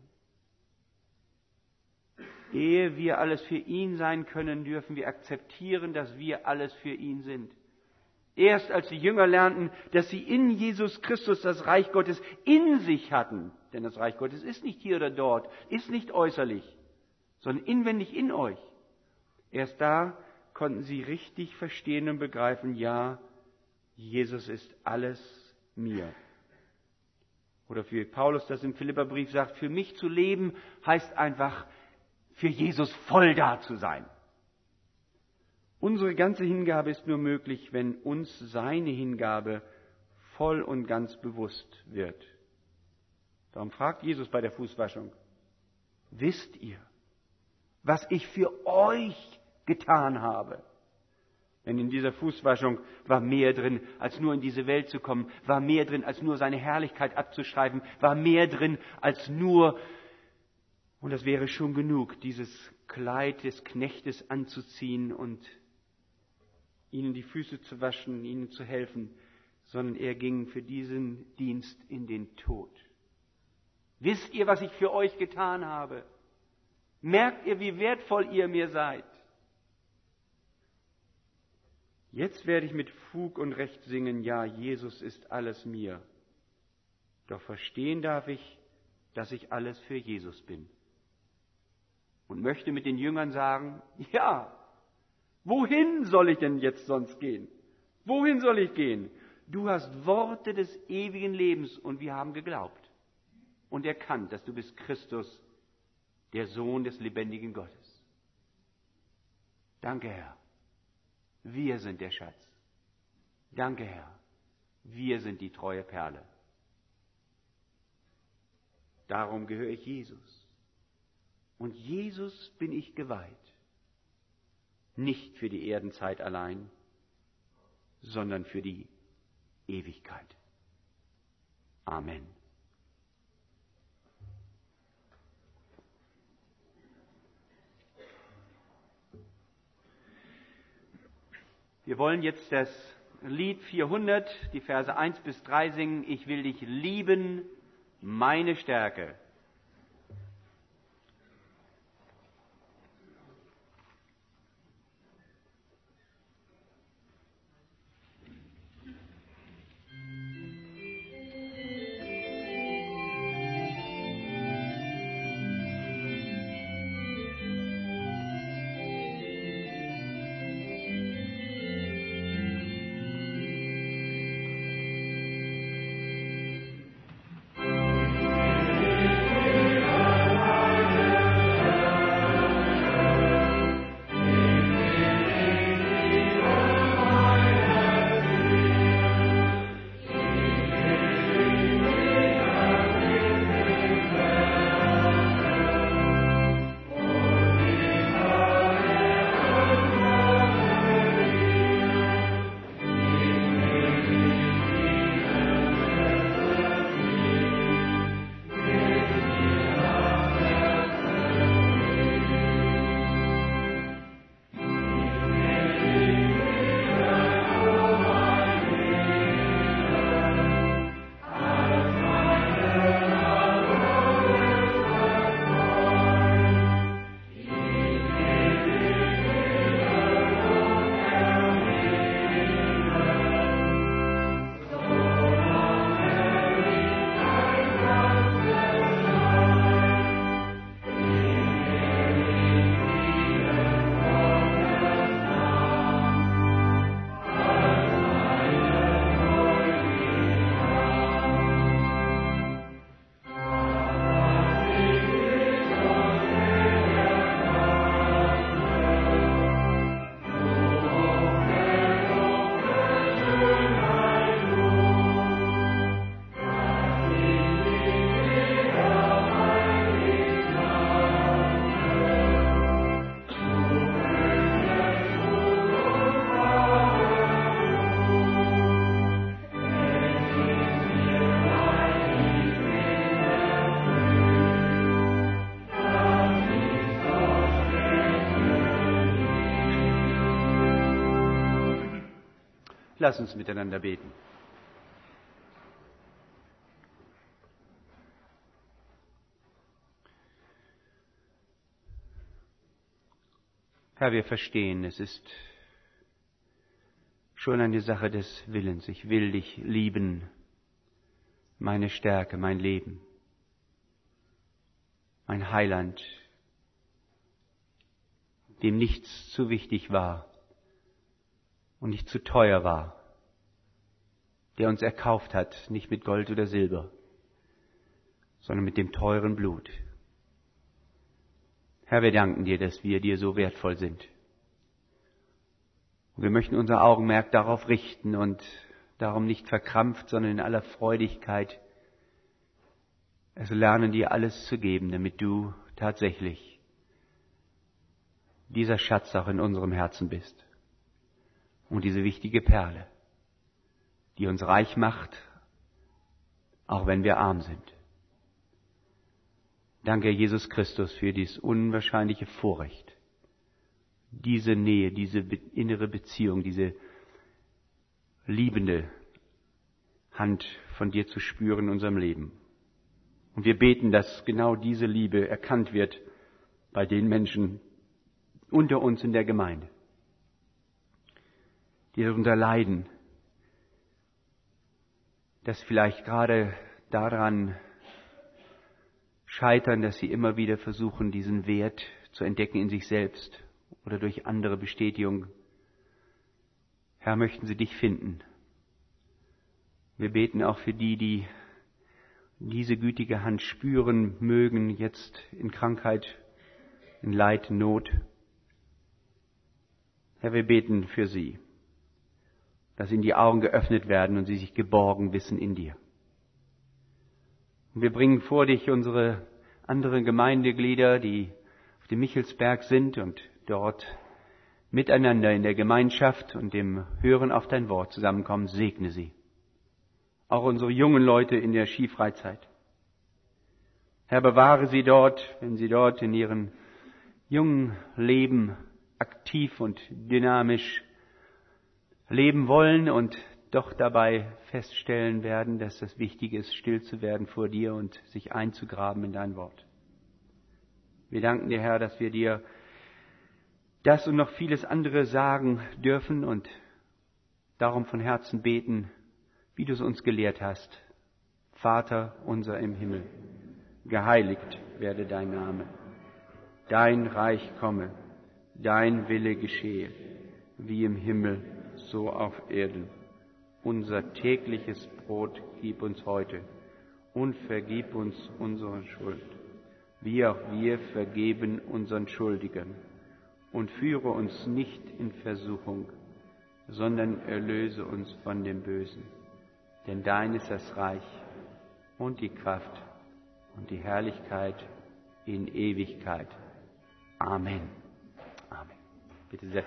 C: Ehe wir alles für ihn sein können, dürfen wir akzeptieren, dass wir alles für ihn sind. Erst als die Jünger lernten, dass sie in Jesus Christus das Reich Gottes in sich hatten, denn das Reich Gottes ist nicht hier oder dort, ist nicht äußerlich, sondern inwendig in euch. Erst da konnten sie richtig verstehen und begreifen, ja, Jesus ist alles mir. Oder wie Paulus das im Philipperbrief sagt, für mich zu leben heißt einfach, für Jesus voll da zu sein. Unsere ganze Hingabe ist nur möglich, wenn uns seine Hingabe voll und ganz bewusst wird. Darum fragt Jesus bei der Fußwaschung, wisst ihr, was ich für euch getan habe? Denn in dieser Fußwaschung war mehr drin, als nur in diese Welt zu kommen, war mehr drin, als nur seine Herrlichkeit abzuschreiben, war mehr drin, als nur, und das wäre schon genug, dieses Kleid des Knechtes anzuziehen und ihnen die Füße zu waschen, ihnen zu helfen, sondern er ging für diesen Dienst in den Tod. Wisst ihr, was ich für euch getan habe? Merkt ihr, wie wertvoll ihr mir seid? Jetzt werde ich mit Fug und Recht singen, ja, Jesus ist alles mir. Doch verstehen darf ich, dass ich alles für Jesus bin. Und möchte mit den Jüngern sagen, ja, wohin soll ich denn jetzt sonst gehen? Wohin soll ich gehen? Du hast Worte des ewigen Lebens und wir haben geglaubt und erkannt, dass du bist Christus, der Sohn des lebendigen Gottes. Danke, Herr. Wir sind der Schatz. Danke, Herr. Wir sind die treue Perle. Darum gehöre ich Jesus. Und Jesus bin ich geweiht. Nicht für die Erdenzeit allein, sondern für die Ewigkeit. Amen. Wir wollen jetzt das Lied vierhundert, die Verse eins bis drei singen. Ich will dich lieben, meine Stärke. Lass uns miteinander beten. Herr, wir verstehen, es ist schon eine Sache des Willens. Ich will dich lieben, meine Stärke, mein Leben, mein Heiland, dem nichts zu wichtig war und nicht zu teuer war, der uns erkauft hat, nicht mit Gold oder Silber, sondern mit dem teuren Blut. Herr, wir danken dir, dass wir dir so wertvoll sind. Und wir möchten unser Augenmerk darauf richten und darum nicht verkrampft, sondern in aller Freudigkeit es lernen, dir alles zu geben, damit du tatsächlich dieser Schatz auch in unserem Herzen bist. Und diese wichtige Perle, die uns reich macht, auch wenn wir arm sind. Danke, Jesus Christus, für dieses unwahrscheinliche Vorrecht, diese Nähe, diese innere Beziehung, diese liebende Hand von dir zu spüren in unserem Leben. Und wir beten, dass genau diese Liebe erkannt wird bei den Menschen unter uns in der Gemeinde, die darunter leiden, dass vielleicht gerade daran scheitern, dass sie immer wieder versuchen, diesen Wert zu entdecken in sich selbst oder durch andere Bestätigung. Herr, möchten sie dich finden. Wir beten auch für die, die diese gütige Hand spüren mögen, jetzt in Krankheit, in Leid, Not. Herr, wir beten für sie, dass ihnen die Augen geöffnet werden und sie sich geborgen wissen in dir. Und wir bringen vor dich unsere anderen Gemeindeglieder, die auf dem Michelsberg sind und dort miteinander in der Gemeinschaft und dem Hören auf dein Wort zusammenkommen. Segne sie. Auch unsere jungen Leute in der Skifreizeit. Herr, bewahre sie dort, wenn sie dort in ihrem jungen Leben aktiv und dynamisch leben wollen und doch dabei feststellen werden, dass das Wichtige ist, still zu werden vor dir und sich einzugraben in dein Wort. Wir danken dir, Herr, dass wir dir das und noch vieles andere sagen dürfen und darum von Herzen beten, wie du es uns gelehrt hast. Vater unser im Himmel, geheiligt werde dein Name. Dein Reich komme, dein Wille geschehe, wie im Himmel, so auf Erden. Unser tägliches Brot gib uns heute und vergib uns unsere Schuld, wie auch wir vergeben unseren Schuldigern. Und führe uns nicht in Versuchung, sondern erlöse uns von dem Bösen. Denn dein ist das Reich und die Kraft und die Herrlichkeit in Ewigkeit. Amen. Amen. Bitte sehr.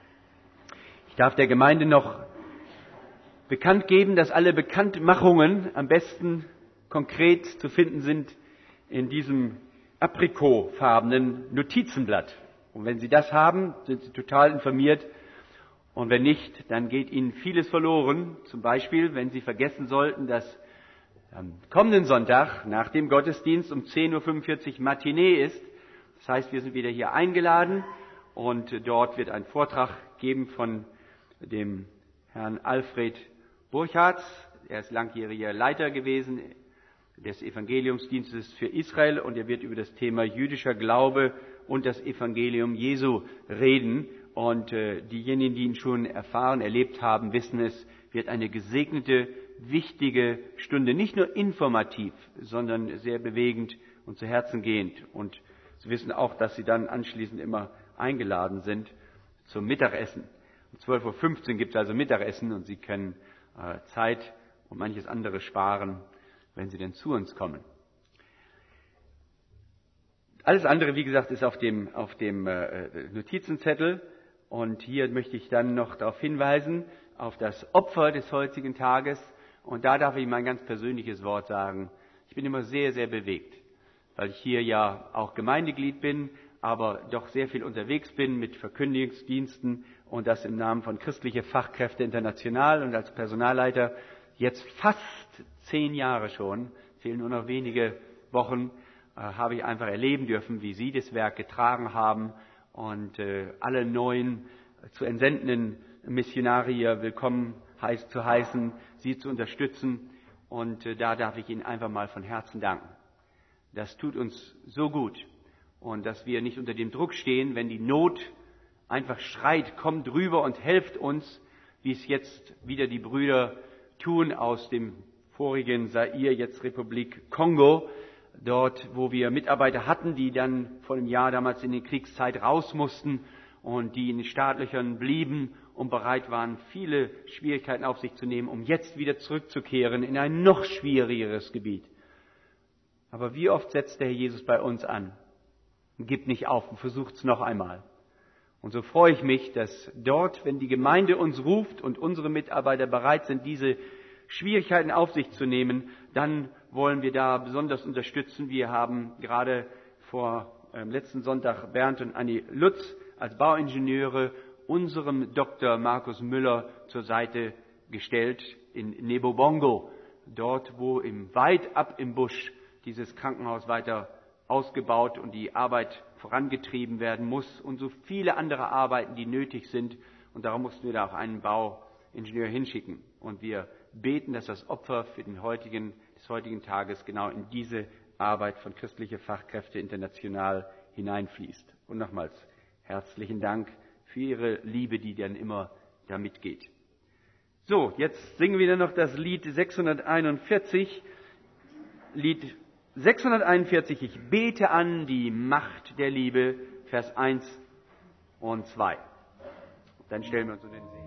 C: Ich darf der Gemeinde noch bekannt geben, dass alle Bekanntmachungen am besten konkret zu finden sind in diesem aprikotfarbenen Notizenblatt. Und wenn Sie das haben, sind Sie total informiert. Und wenn nicht, dann geht Ihnen vieles verloren. Zum Beispiel, wenn Sie vergessen sollten, dass am kommenden Sonntag nach dem Gottesdienst um zehn Uhr fünfundvierzig Matinee ist. Das heißt, wir sind wieder hier eingeladen und dort wird ein Vortrag geben von dem Herrn Alfred Burchardt. Er ist langjähriger Leiter gewesen des Evangeliumsdienstes für Israel und er wird über das Thema jüdischer Glaube und das Evangelium Jesu reden. Und äh, diejenigen, die ihn schon erfahren, erlebt haben, wissen, es wird eine gesegnete, wichtige Stunde, nicht nur informativ, sondern sehr bewegend und zu Herzen gehend. Und Sie wissen auch, dass Sie dann anschließend immer eingeladen sind zum Mittagessen. Um zwölf Uhr fünfzehn gibt es also Mittagessen und Sie können äh, Zeit und manches andere sparen, wenn Sie denn zu uns kommen. Alles andere, wie gesagt, ist auf dem, auf dem äh, Notizenzettel. Und hier möchte ich dann noch darauf hinweisen, auf das Opfer des heutigen Tages. Und da darf ich mein ganz persönliches Wort sagen. Ich bin immer sehr, sehr bewegt, weil ich hier ja auch Gemeindeglied bin, aber doch sehr viel unterwegs bin mit Verkündigungsdiensten und das im Namen von Christliche Fachkräfte International und als Personalleiter jetzt fast zehn Jahre schon, fehlen nur noch wenige Wochen, äh, habe ich einfach erleben dürfen, wie Sie das Werk getragen haben und äh, alle neuen zu entsendenden Missionarier willkommen heiß, zu heißen, sie zu unterstützen. Und äh, da darf ich Ihnen einfach mal von Herzen danken. Das tut uns so gut. Und dass wir nicht unter dem Druck stehen, wenn die Not einfach schreit, kommt rüber und helft uns, wie es jetzt wieder die Brüder tun aus dem vorigen Zaire, jetzt Republik Kongo, dort, wo wir Mitarbeiter hatten, die dann vor einem Jahr damals in die Kriegszeit raus mussten und die in den Startlöchern blieben und bereit waren, viele Schwierigkeiten auf sich zu nehmen, um jetzt wieder zurückzukehren in ein noch schwierigeres Gebiet. Aber wie oft setzt der Herr Jesus bei uns an und gibt nicht auf und versucht es noch einmal. Und so freue ich mich, dass dort, wenn die Gemeinde uns ruft und unsere Mitarbeiter bereit sind, diese Schwierigkeiten auf sich zu nehmen, dann wollen wir da besonders unterstützen. Wir haben gerade vor äh, letzten Sonntag Bernd und Anni Lutz als Bauingenieure unserem Doktor Markus Müller zur Seite gestellt in Nebobongo, dort wo im, weit ab im Busch dieses Krankenhaus weiter ausgebaut und die Arbeit vorangetrieben werden muss und so viele andere Arbeiten, die nötig sind. Und darum mussten wir da auch einen Bauingenieur hinschicken. Und wir beten, dass das Opfer für den heutigen, des heutigen Tages genau in diese Arbeit von Christliche Fachkräfte International hineinfließt. Und nochmals herzlichen Dank für Ihre Liebe, die dann immer da mitgeht. So, jetzt singen wir dann noch das Lied sechshunderteinundvierzig. Lied sechshunderteinundvierzig, ich bete an die Macht der Liebe, Vers eins und zwei. Dann stellen wir uns in den Segen.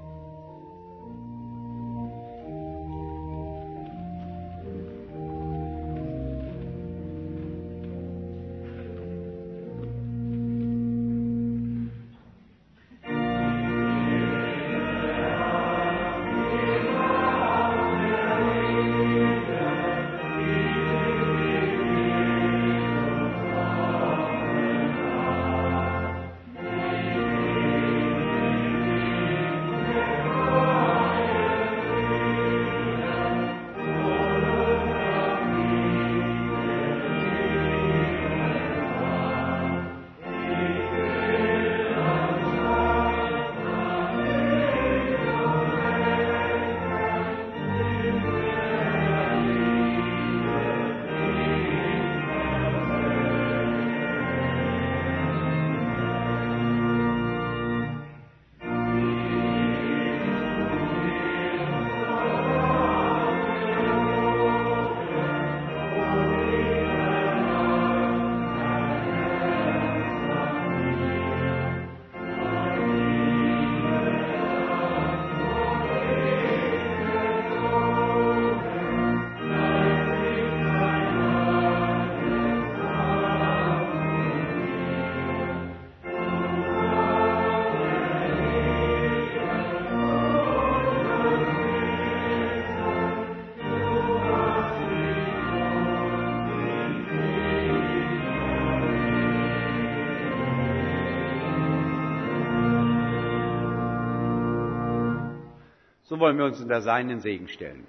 C: So wollen wir uns unter seinen Segen stellen.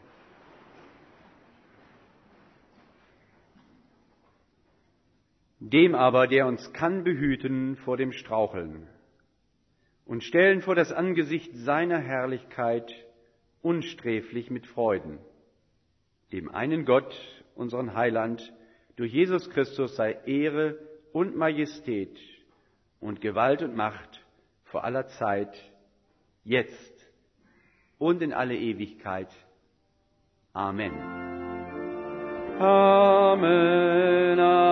C: Dem aber, der uns kann behüten vor dem Straucheln und stellen vor das Angesicht seiner Herrlichkeit unsträflich mit Freuden, dem einen Gott, unseren Heiland, durch Jesus Christus sei Ehre und Majestät und Gewalt und Macht vor aller Zeit, jetzt und in alle Ewigkeit. Amen. Amen.